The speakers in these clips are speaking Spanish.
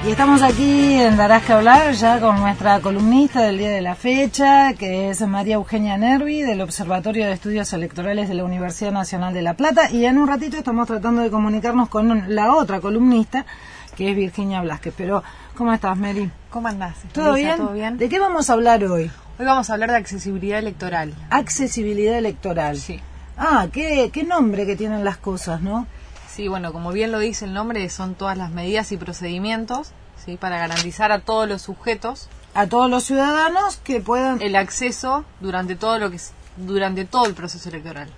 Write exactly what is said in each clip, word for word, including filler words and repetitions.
Y estamos aquí en Darás que hablar ya con nuestra columnista del día de la fecha, que es María Eugenia Nervi, del Observatorio de Estudios Electorales de la Universidad Nacional de La Plata, y en un ratito estamos tratando de comunicarnos con la otra columnista, que es Virginia Blázquez. Pero, ¿cómo estás, Mary? ¿Cómo andás? ¿Todo Elisa, bien? ¿Todo bien? ¿De qué vamos a hablar hoy? Hoy vamos a hablar de accesibilidad electoral. Accesibilidad electoral. Sí. Ah, qué, qué nombre que tienen las cosas, ¿no? Sí, bueno, como bien lo dice el nombre, son todas las medidas y procedimientos, ¿sí?, para garantizar a todos los sujetos, a todos los ciudadanos que puedan el acceso durante todo lo que durante todo el proceso electoral.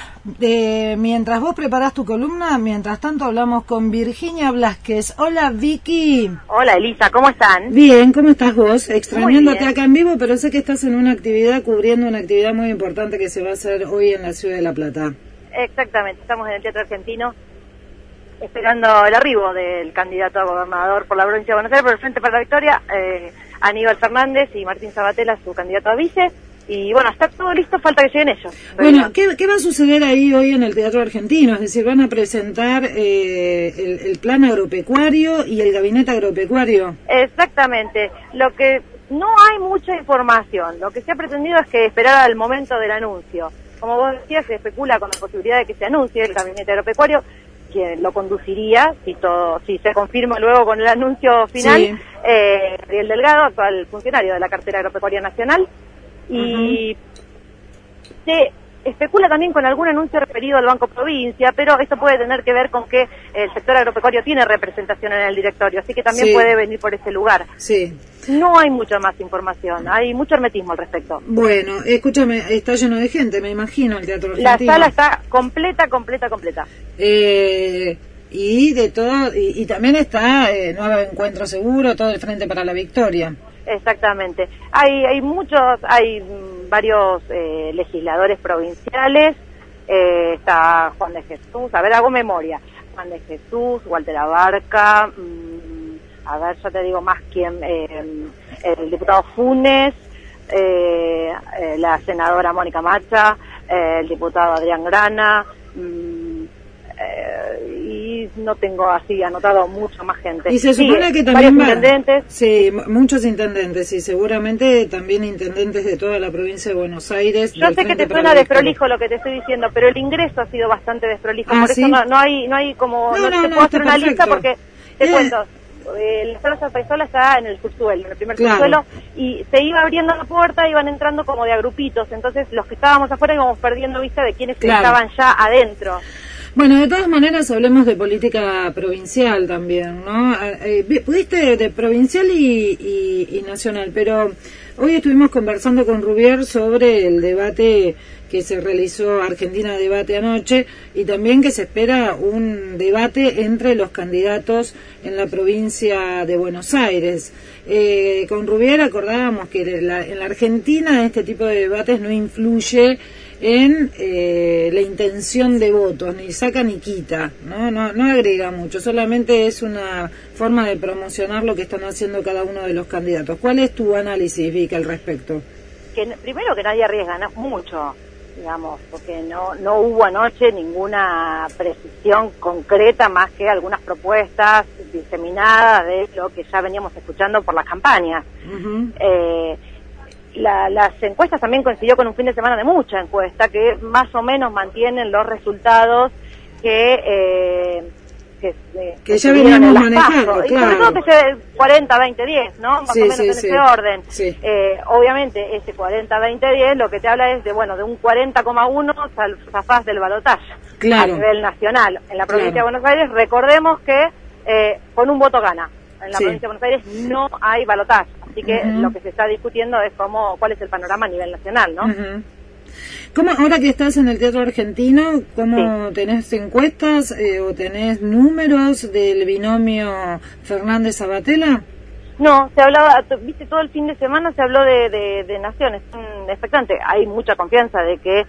Eh, mientras vos preparás tu columna, mientras tanto hablamos con Virginia Blázquez. Hola, Vicky. Hola, Elisa, ¿cómo están? Bien, ¿cómo estás vos? Extrañándote acá en vivo, pero sé que estás en una actividad, cubriendo una actividad muy importante que se va a hacer hoy en la ciudad de La Plata. Exactamente, estamos en el Teatro Argentino esperando el arribo del candidato a gobernador por la provincia de Buenos Aires por el Frente para la Victoria, eh, Aníbal Fernández, y Martín Sabatella, su candidato a vice. Y bueno, está todo listo, falta que lleguen ellos. Bueno, ¿qué, ¿qué va a suceder ahí hoy en el Teatro Argentino? Es decir, van a presentar eh, el, el plan agropecuario y el gabinete agropecuario. Exactamente. Lo que no hay mucha información. Lo que se ha pretendido es que esperar al momento del anuncio. Como vos decías, se especula con la posibilidad de que se anuncie el gabinete agropecuario, quien lo conduciría, si todo, si se confirma luego con el anuncio final, sí. eh, Ariel Delgado, actual funcionario de la cartera agropecuaria nacional. Y uh-huh. se especula también con algún anuncio referido al Banco Provincia, pero esto puede tener que ver con que el sector agropecuario tiene representación en el directorio, así que también sí. puede venir por ese lugar. Sí. No hay mucha más información, hay mucho hermetismo al respecto. Bueno, escúchame, está lleno de gente, me imagino, el Teatro Argentino. La sala está completa, completa, completa. Eh... Y de todo, y, y también está eh, Nuevo Encuentro Seguro, todo el Frente para la Victoria. Exactamente. Hay hay muchos, hay varios eh, legisladores provinciales, eh, está Juan de Jesús, a ver, hago memoria, Juan de Jesús, Walter Abarca, mmm, a ver, ya te digo más quién, eh, el diputado Funes, eh, eh, la senadora Mónica Macha, eh, el diputado Adrián Grana, mmm, Eh, y no tengo así anotado mucha más gente. Y se supone sí, que también va, intendentes. Sí, muchos intendentes y seguramente también intendentes de toda la provincia de Buenos Aires. Yo sé que te suena desprolijo lo que te estoy diciendo, pero el ingreso ha sido bastante desprolijo, ah, por ¿sí? eso no, no hay no hay como no, no, no, te no, puedo hacer una perfecto. lista porque te eh. cuento. Eh, la sala Zapaisola está en el subsuelo, en el primer claro. subsuelo, y se iba abriendo la puerta, iban entrando como de a grupitos, entonces los que estábamos afuera íbamos perdiendo vista de quienes claro. estaban ya adentro. Bueno, de todas maneras hablemos de política provincial también, ¿no? Eh, pudiste de provincial y, y, y nacional, pero hoy estuvimos conversando con Rubier sobre el debate que se realizó, Argentina Debate anoche, y también que se espera un debate entre los candidatos en la provincia de Buenos Aires. Eh, con Rubier acordábamos que en la, en la Argentina este tipo de debates no influye en eh, la intención de votos, ni saca ni quita, ¿no? No, no agrega mucho, solamente es una forma de promocionar lo que están haciendo cada uno de los candidatos. ¿Cuál es tu análisis, Vic, al respecto? Que primero que nadie arriesga no, mucho, digamos, porque no no hubo anoche ninguna precisión concreta más que algunas propuestas diseminadas de lo que ya veníamos escuchando por las campañas. Uh-huh. Eh, La, las encuestas también coincidió con un fin de semana de mucha encuesta que más o menos mantienen los resultados que eh, que, eh, que ya veníamos manejando, claro. Y sobre todo que ese cuarenta veinte diez, ¿no? Más sí, o menos sí, en sí. ese orden. Sí. Eh, obviamente ese cuarenta veinte diez lo que te habla es de, bueno, de un cuarenta coma uno zafás del balotaje claro. a nivel nacional. En la provincia claro. de Buenos Aires, recordemos que eh, con un voto gana. En la sí. provincia de Buenos Aires no hay balotaje. Así que uh-huh. lo que se está discutiendo es cómo, cuál es el panorama a nivel nacional, ¿no? Uh-huh. ¿Cómo, ahora que estás en el Teatro Argentino, cómo sí. tenés encuestas eh, o tenés números del binomio Fernández-Sabatella? No, se hablaba, viste, todo el fin de semana se habló de, de, de naciones, mm, expectante. Hay mucha confianza de que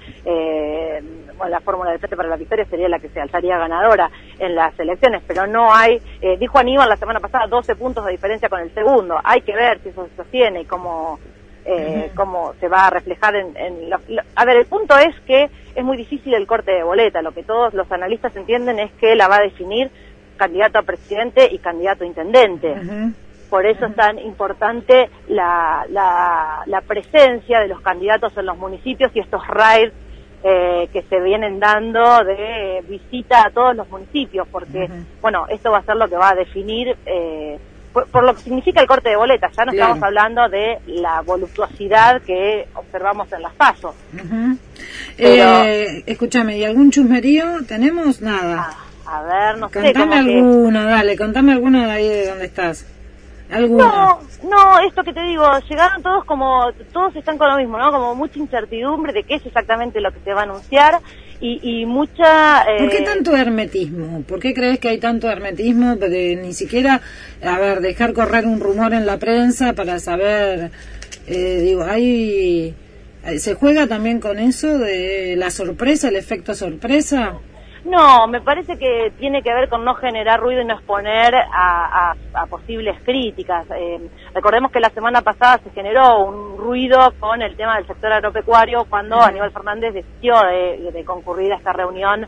eh, bueno, la fórmula del Frente para la Victoria sería la que se alzaría ganadora en las elecciones, pero no hay, eh, dijo Aníbal la semana pasada, doce puntos de diferencia con el segundo. Hay que ver si eso se sostiene y cómo, eh, uh-huh. cómo se va a reflejar en... en lo, lo, a ver, el punto es que es muy difícil el corte de boleta. Lo que todos los analistas entienden es que la va a definir candidato a presidente y candidato a intendente. Uh-huh. Por eso es tan importante la, la, la presencia de los candidatos en los municipios y estos raids eh, que se vienen dando de visita a todos los municipios, porque, uh-huh. bueno, esto va a ser lo que va a definir, eh, por, por lo que significa el corte de boletas. Ya no claro. estamos hablando de la voluptuosidad que observamos en las PASO. Uh-huh. Pero, eh, escúchame, ¿y algún chusmerío? ¿Tenemos? Nada. A, a ver, no contame sé. Contame alguno, que... dale, contame alguno de ahí de donde estás. ¿Alguna? No, no, esto que te digo, llegaron todos como, todos están con lo mismo, ¿no? Como mucha incertidumbre de qué es exactamente lo que se va a anunciar y, y mucha... Eh... ¿Por qué tanto hermetismo? ¿Por qué crees que hay tanto hermetismo de ni siquiera, a ver, dejar correr un rumor en la prensa para saber, eh, digo, hay... ¿Se juega también con eso de la sorpresa, el efecto sorpresa? No, me parece que tiene que ver con no generar ruido y no exponer a, a, a posibles críticas. Eh, recordemos que la semana pasada se generó un ruido con el tema del sector agropecuario cuando uh-huh. Aníbal Fernández decidió de, de concurrir a esta reunión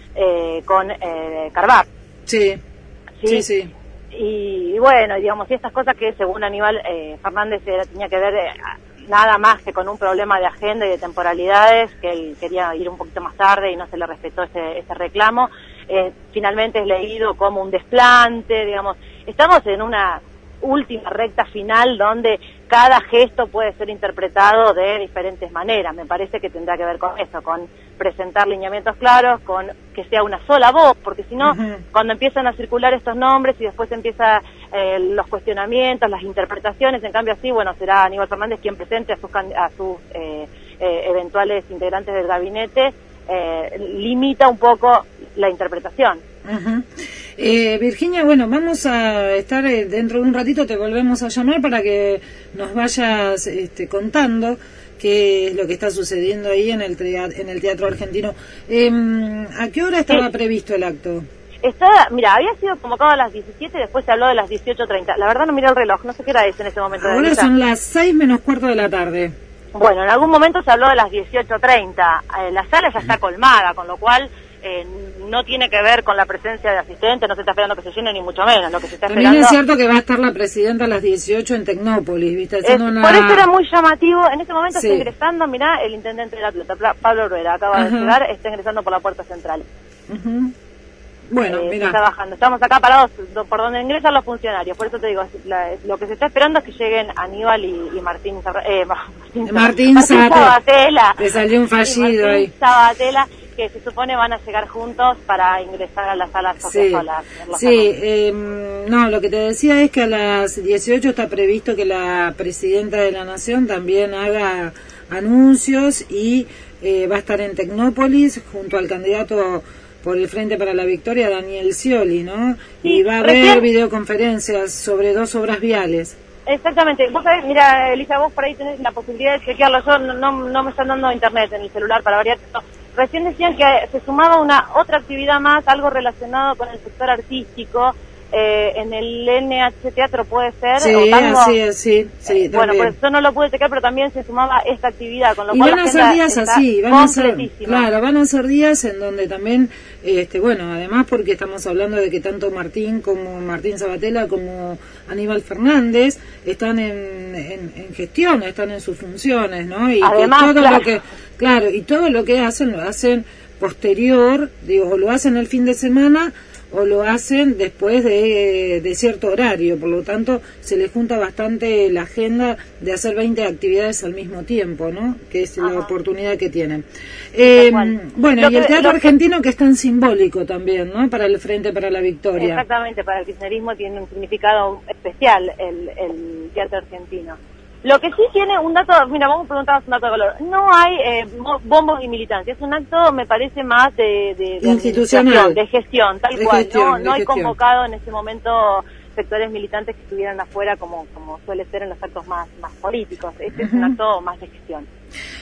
eh, con eh, Carvap. Sí, sí, sí. sí. Y, y bueno, digamos, y estas cosas que según Aníbal eh, Fernández era, tenía que ver... Eh, nada más que con un problema de agenda y de temporalidades, que él quería ir un poquito más tarde y no se le respetó ese, ese reclamo. Eh, finalmente es leído como un desplante, digamos. Estamos en una última recta final donde cada gesto puede ser interpretado de diferentes maneras. Me parece que tendrá que ver con eso, con presentar lineamientos claros, con que sea una sola voz, porque si no, uh-huh. cuando empiezan a circular estos nombres y después empieza eh, los cuestionamientos, las interpretaciones, en cambio así, bueno, será Aníbal Fernández quien presente a sus, a sus eh, eh, eventuales integrantes del gabinete, eh, limita un poco la interpretación. Uh-huh. Eh, Virginia, bueno, vamos a estar eh, dentro de un ratito, te volvemos a llamar para que nos vayas este, contando qué es lo que está sucediendo ahí en el, teatro, en el Teatro Argentino. Eh, ¿A qué hora estaba sí. previsto el acto? Está, mira, había sido convocado a las diecisiete, después se habló de las dieciocho treinta. La verdad no miré el reloj, no sé qué hora es en ese momento. Ahora de son las seis menos cuarto de la tarde. Bueno, en algún momento se habló de las dieciocho treinta. Eh, la sala ya está colmada, con lo cual... Eh, no tiene que ver con la presencia de asistentes, no se está esperando que se llene ni mucho menos. Lo que se está También esperando... es cierto que va a estar la presidenta a las dieciocho en Tecnópolis, ¿viste? Eh, una... Por eso era muy llamativo. En este momento sí. está ingresando, mirá, el intendente de La Plata, Pablo Rueda, acaba Ajá. de llegar, está ingresando por la puerta central. Uh-huh. Bueno, eh, mira. Está bajando. Estamos acá parados por donde ingresan los funcionarios. Por eso te digo, la, lo que se está esperando es que lleguen Aníbal y, y Martín eh, Martín, Martín, Martín Sabatella. Te salió un fallido Martín ahí. Sabatella, que se supone van a llegar juntos para ingresar a la sala sí, sola. Sí, eh, no, lo que te decía es que a las dieciocho está previsto que la presidenta de la Nación también haga anuncios y eh, va a estar en Tecnópolis junto al candidato por el Frente para la Victoria, Daniel Scioli, ¿no? Sí, y va a haber recién... videoconferencias sobre dos obras viales. Exactamente. Vos sabés, mira, Elisa, vos por ahí tenés la posibilidad de chequearlo. Yo no, no, no me están dando internet en el celular para variar. No. Recién decían que se sumaba una otra actividad más, algo relacionado con el sector artístico, eh, en el N H Teatro puede ser. Sí, o tango, así, sí, sí. Eh, bueno, pues yo no lo pude checar, pero también se sumaba esta actividad, con lo y cual van a ser días así, van a ser, claro, van a ser días en donde también, este, bueno, además porque estamos hablando de que tanto Martín como Martín Sabatella como Aníbal Fernández están en, en, en gestión, están en sus funciones, ¿no? Y además, que todo claro. lo que, claro, y todo lo que hacen lo hacen posterior, digo, o lo hacen el fin de semana o lo hacen después de, de cierto horario, por lo tanto se les junta bastante la agenda de hacer veinte actividades al mismo tiempo, ¿no? Que es Ajá. la oportunidad que tienen. Eh, bueno, lo y el Teatro que, Argentino que... que es tan simbólico también, ¿no? Para el Frente para la Victoria. Exactamente, para el kirchnerismo tiene un significado especial el, el Teatro Argentino. Lo que sí tiene un dato, mira, vamos a preguntarnos un dato de color. No hay eh, bombos y militancia. Es un acto, me parece, más de, de, de institucional, de gestión, tal de cual. Gestión, no no hay gestión. convocado en ese momento sectores militantes que estuvieran afuera como como suele ser en los actos más más políticos. Este uh-huh. es un acto más de gestión.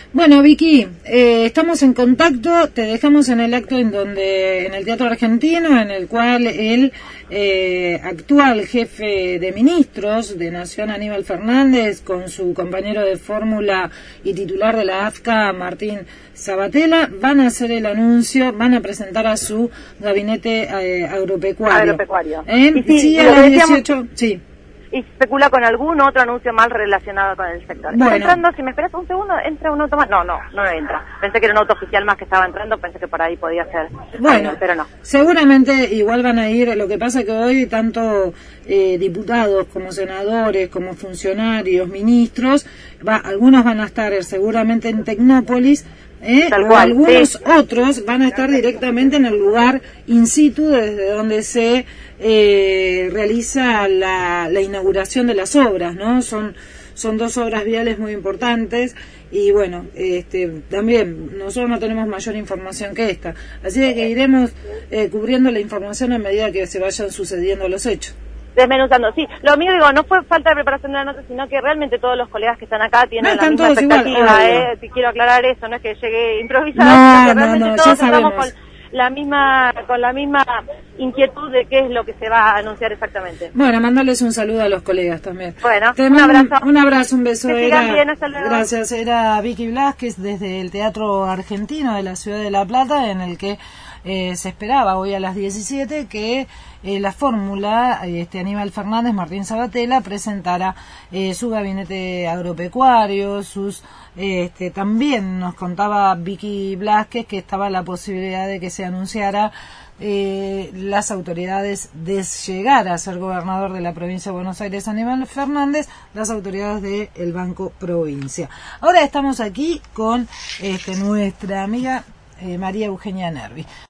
Bueno, Vicky, eh, estamos en contacto, te dejamos en el acto en donde, en el Teatro Argentino, en el cual el eh, actual jefe de ministros de Nación, Aníbal Fernández, con su compañero de fórmula y titular de la A F C A, Martín Sabatella, van a hacer el anuncio, van a presentar a su gabinete eh, agropecuario. Agropecuario. ¿Eh? Y sí, sí, y a lo las decíamos- dieciocho, sí. Y especula con algún otro anuncio mal relacionado con el sector. Bueno. Está entrando, si me esperas un segundo, entra un auto más. No, no, no entra. Pensé que era un auto oficial más que estaba entrando, pensé que por ahí podía ser. Bueno, Eh, pero no. seguramente igual van a ir, lo que pasa que hoy tanto eh, diputados como senadores, como funcionarios, ministros, va, algunos van a estar eh, seguramente en Tecnópolis, eh, Tal o cual, algunos sí. otros van a estar directamente en el lugar in situ desde donde se eh, realiza la, la inauguración de las obras, ¿no? Son son dos obras viales muy importantes y bueno, este, también nosotros no tenemos mayor información que esta, así de que iremos eh, cubriendo la información a medida que se vayan sucediendo los hechos. Desmenuzando, sí. Lo mío, digo, no fue falta de preparación de la nota, sino que realmente todos los colegas que están acá tienen No, la están misma todos igual, expectativa, obvio. ¿eh? Te quiero aclarar eso, no es que llegue improvisada, No, sino que no, realmente no, ya todos estamos sabemos. con la misma con la misma inquietud de qué es lo que se va a anunciar exactamente. Bueno, mandarles un saludo a los colegas también. Bueno, Te un mando abrazo. Un abrazo, un beso. Que sigan Era- bien, hasta luego. Gracias, era Vicky Blasquez desde el Teatro Argentino de la Ciudad de La Plata, en el que eh, se esperaba hoy a las diecisiete que eh, la fórmula, este Aníbal Fernández, Martín Sabatella, presentara eh, su gabinete agropecuario, sus este, también nos contaba Vicky Blasquez que estaba la posibilidad de que se anunciara eh, las autoridades de llegar a ser gobernador de la provincia de Buenos Aires, Aníbal Fernández, las autoridades del Banco Provincia. Ahora estamos aquí con este, nuestra amiga eh, María Eugenia Nervi.